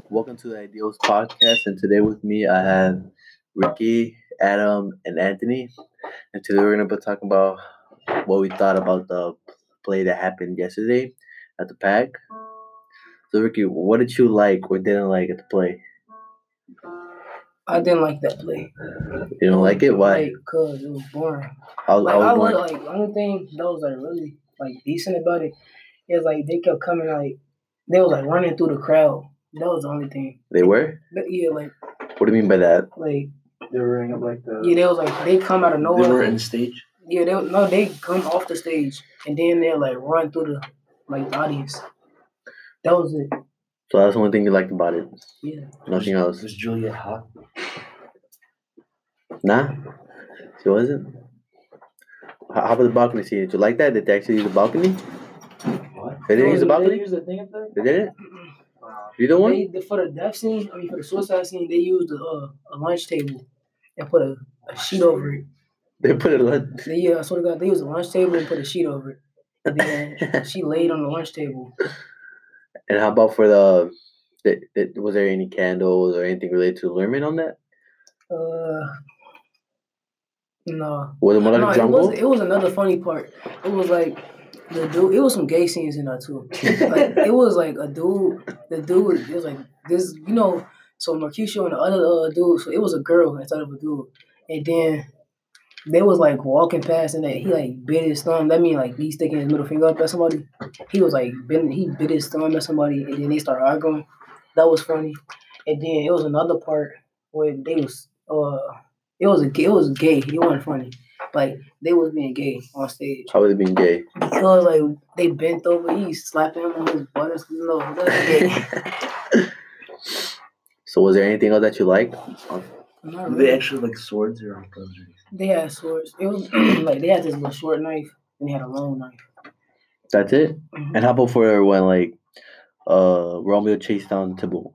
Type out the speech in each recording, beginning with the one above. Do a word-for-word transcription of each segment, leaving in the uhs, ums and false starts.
Welcome to the Ideals Podcast, and today with me I have Ricky, Adam, and Anthony. And today we're going to be talking about what we thought about the play that happened yesterday at the Pack. So, Ricky, what did you like or didn't like at the play? I didn't like that play. You didn't like it? Why? Like, cause it was boring. I was, Like, I was I going. was like, the only thing that was like really like decent about it is like they kept coming like they was like running through the crowd. That was the only thing. They were? But, yeah, like What do you mean by that? like They were running up like the. yeah, they was like they come out of They nowhere. were in the stage. Yeah, they no, they come off the stage and then they like run through the like the audience. That was it. So that's the only thing you liked about it. Yeah. Nothing else. Was Juliet hot? Nah? She wasn't? How how about the balcony scene? Did you like that? Did they actually use the balcony? What? They didn't use the They balcony? use the thing up there? They didn't? You don't want? They, the, for the death scene, I mean for the suicide scene, they used a, uh, a lunch table and put a, a sheet over it. They put it on. They, yeah, I swear to God, they used a lunch table and put a sheet over it. And then she laid on the lunch table. And how about for the, the, the was there any candles or anything related to Lerman on that? Uh, no. Was it more like no, a it jungle? was, it was another funny part. It was like the dude. It was some gay scenes in there too. Like it was like a dude. The dude. It was like this. You know. So Mercutio and the other uh, dude. So it was a girl instead of a dude. And then they was like walking past, and that he like bit his thumb. That mean like he's sticking his middle finger up at somebody. He was like bit, he bit his thumb at somebody, and then they started arguing. That was funny. And then it was another part where they was uh, it was a it was gay. It wasn't funny. Like they was being gay on stage How was it being gay? because like they bent over. He slapping him on his butt. No, that's gay. So was there anything else that you liked? Not Were really. they actually like swords or guns or anything? They had swords. It was like they had this little short knife and they had a long knife. That's it? Mhm. And how about for when like uh Romeo chased down Tybalt?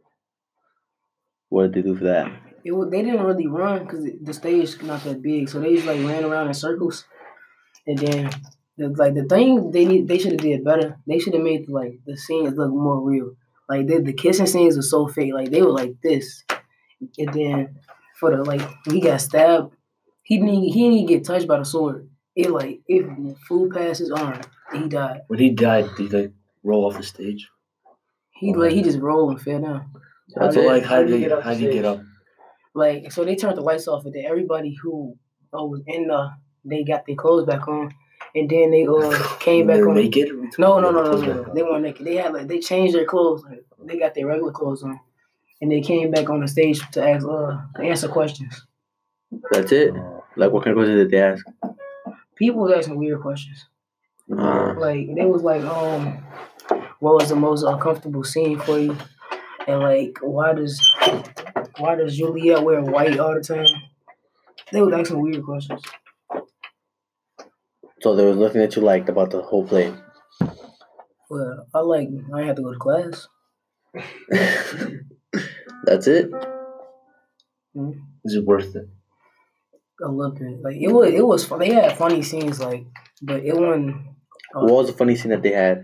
What did they do for that? It was, they didn't really run because the stage not that big, so they just like ran around in circles. And then the, like the thing they need, they should have did better. They should have made like the scenes look more real. Like they, the kissing scenes were so fake. Like they were like this, and then for the like when he got stabbed, he didn't even- he didn't even get touched by the sword. It like it flew past his arm and he died. When he died, did he like roll off the stage? He like he just rolled and fell down. That's So it? like, how did he get up how did he the get stage? up? Like so they turned the lights off and then everybody who uh, was in the they got their clothes back on and then they uh came They back were on. naked? No, no, no, no, Clothes no, back no. on. They weren't naked. They had like they changed their clothes. Like, they got their regular clothes on, and they came back on the stage to ask uh to answer questions. That's it? Like what kind of questions did they ask? People was asking weird questions. Uh, Like they was like, um, what was the most uncomfortable scene for you? And like, why does why does Juliet wear white all the time? They was asking weird questions. so there was nothing that you liked about the whole play. Well, I like I had to go to class. That's it? Mhm. Is it worth it? I loved it. Like it was it was fun. They had funny scenes, like, but it wasn't. Uh, What was the funny scene that they had?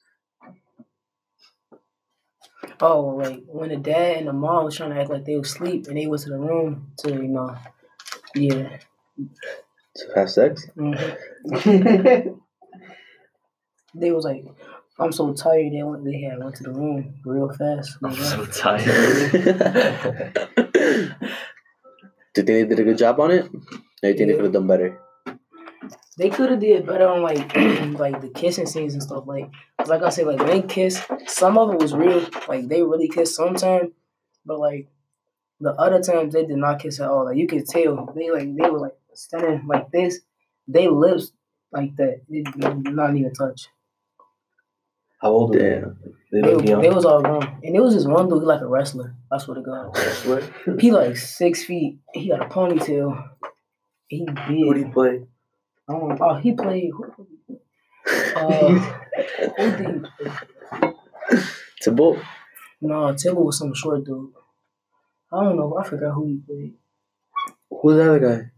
Oh, like when the dad and the mom was trying to act like they was asleep and they went to the room to, you know, yeah. To have sex? hmm They was like, I'm so tired. They went, they had went to the room real fast. I'm They so left. tired. Do you think they did a good job on it? Or do you think they could have done better? They could have did better on like like the kissing scenes and stuff. Like, like I said, like when they kiss, some of it was real. Like they really kissed sometimes, but like the other times they did not kiss at all. Like you could tell they like they were like standing like this. They lips like that. They did not even touch. How old were they? Damn. They They, look young. they was all grown, and it was this one dude like a wrestler. I swear to God, he like six feet. He got a ponytail. He What do you big. play? I don't know. Oh, he played. Uh, who did he play? Tybalt? No, Tibble was some short dude. I don't know. I forgot who he played. Who's the other guy?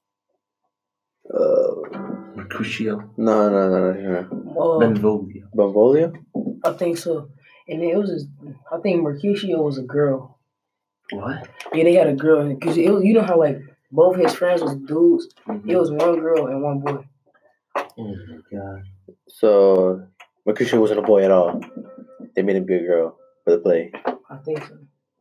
Uh, Mercutio. no, no, no, no. Uh, Benvolio. Benvolio? I think so. And then it was just, I think Mercutio was a girl. What? Yeah, they had a girl. Because you know how, like, both his friends was dudes? Mm-hmm. It was one girl and one boy. Oh my god. So Mercutio wasn't a boy at all. They made him be a girl for the play. I think so.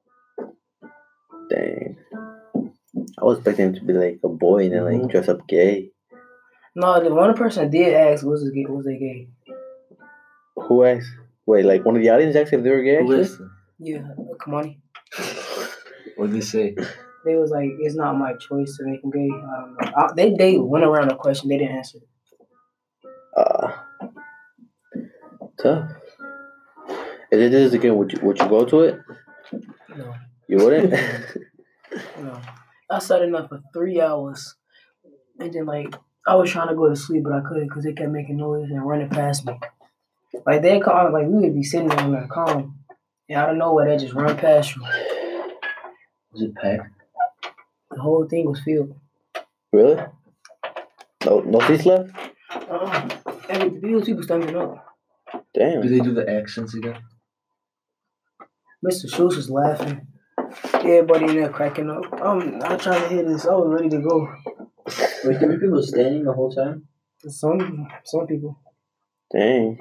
Dang. I was expecting him to be like a boy and then like Mhm. dress up gay. No, the one person did ask, was it gay? Was they gay? Who asked? Wait, like one of the audience asked if they were gay? Who Actually? listened? Yeah, come on. What did they say? They was like, it's not my choice to make him gay. I don't know. I, they they went around the question. They didn't answer. Uh, tough. If it is again, would you would you go to it? No, You wouldn't. no. I sat in there for three hours, and then like I was trying to go to sleep, but I couldn't because they kept making noise and running past me. Like they call, like we would be sitting there in that calm, and out of nowhere they just run past you. Was it packed? The whole thing was filled. Really? No, no seats left. Uh-uh. Every these people standing up. Damn. Did they do the accents again? Mister Schultz was laughing. Everybody in there cracking up. I'm not trying to hear this. I was ready to go. Wait, there were people standing the whole time? Some some people. Dang.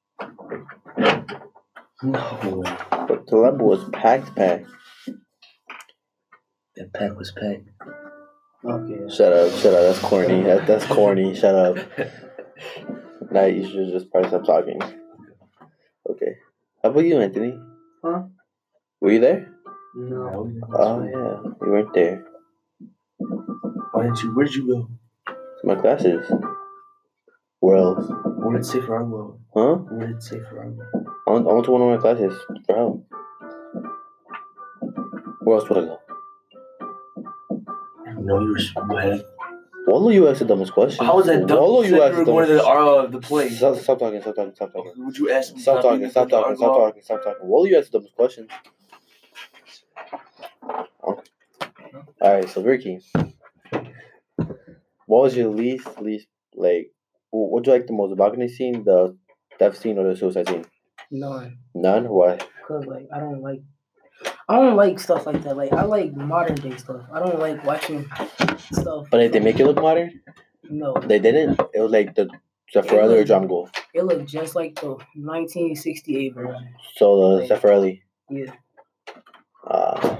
No. But the level was packed, packed. That pack was packed. Okay. Shut up, shut up. That's corny. That, that's corny. Shut up. Now you should just probably stop talking. Okay. How about you, Anthony? Huh? Were you there? No. Oh yeah, you weren't there. Why didn't you? Where did you go? To my classes. Where else? What did it say for our world? Huh? What did it say for our world? I went, I went to one of my classes for help. Where else would I go? I didn't know you were. You had. Wallow, you asked the dumbest question. How was that dumb? Wallow, you you said asked you the were going to dumbest the uh, the play. Stop, stop talking, stop talking, stop talking. Would you ask me? Stop talking, stop talking, stop talking, stop talking, stop talking. Wallow, you asked the dumbest question. Alright, so Ricky. What was your least, least, like, wh- what'd you like the most? The balcony scene, the death scene, or the suicide scene? None. None? Why? Cause like I don't like I don't like stuff like that. Like I like modern day stuff. I don't like watching stuff. But did they make it look modern? No. They didn't? It was like the Zeffirelli or Drum Goal. It looked just like the nineteen sixty-eight version. So the Like- Zeffirelli. Yeah. Uh,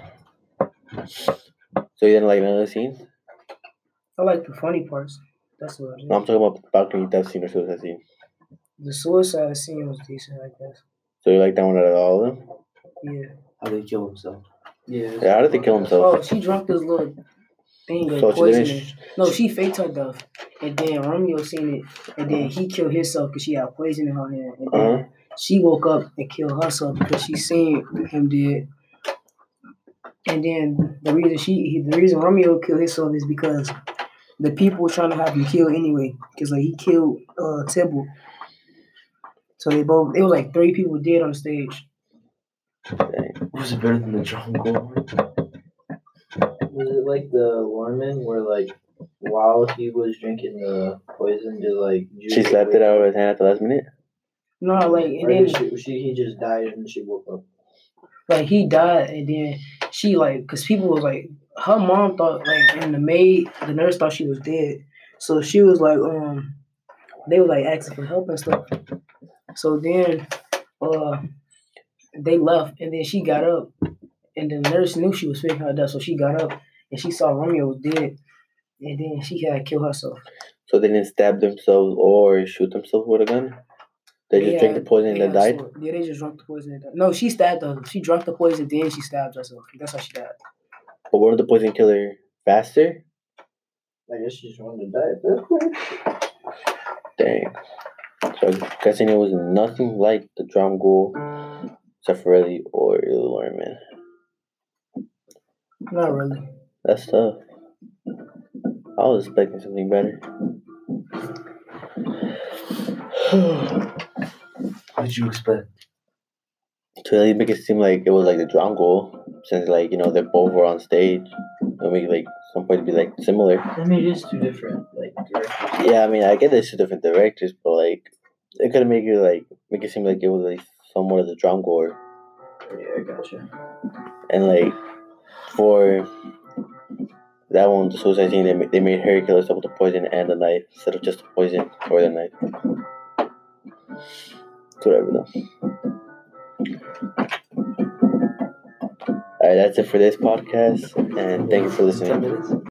so you didn't like none of the scenes? I like the funny parts. That's what I No, I'm talking about the balcony death scene or suicide scene. The suicide scene was decent, I guess. So you like that one out of all of them? Yeah. How did he kill himself? Yeah. Yeah, how did they kill himself? Oh, she drunk this little thing of So she poisoning. didn't. No, she faked her death. And then Romeo seen it. And then he killed himself because she had poison in her hand. And then Uh-huh. she woke up and killed herself because she seen him dead. And then the reason she, he, the reason Romeo killed himself is because the people were trying to have him killed anyway. Because like he killed uh, Tibble. So they both, it was like three people dead on the stage. Was it better than the Drum Goal? Was it like the Lorman where like while he was drinking the poison, just like She slapped it out of his hand at the last minute? No, like, and Or then did she, she he just died and she woke up. like he died, and then she like, cause people was like, her mom thought like, and the maid, the nurse thought she was dead, so she was like, um, they were like asking for help and stuff. So then, uh, they left, and then she got up, and the nurse knew she was faking her death, so she got up and she saw Romeo was dead, and then she had to kill herself. So they didn't stab themselves or shoot themselves with a gun? They just drank the had- poison and they then had died? sword. Yeah, they just drank the poison and died. No, she stabbed her. She drank the poison, then she stabbed herself. That's how she died. But wouldn't the poison kill her faster? I guess she just wanted to die at that point. Dang. So I'm guessing it was nothing like the Drum Goal, Zeffirelli, or Lorman. Not really. That's tough. I was expecting something better. What did you expect? To at least make it seem like it was like the Drum Goal, since like, you know, they both were on stage. It make like some point to be like similar. I mean, it is two different like directors. Yeah, I mean, I get there's two different directors, but like, it could have made it like make it seem like it was like somewhat of the drum gore. Yeah, I gotcha. And like for that one, the suicide scene, they made, they made Harry kill himself with the poison and the knife instead of just the poison or the knife. It's whatever though. Alright, that's it for this podcast, and thank you for listening. ten minutes?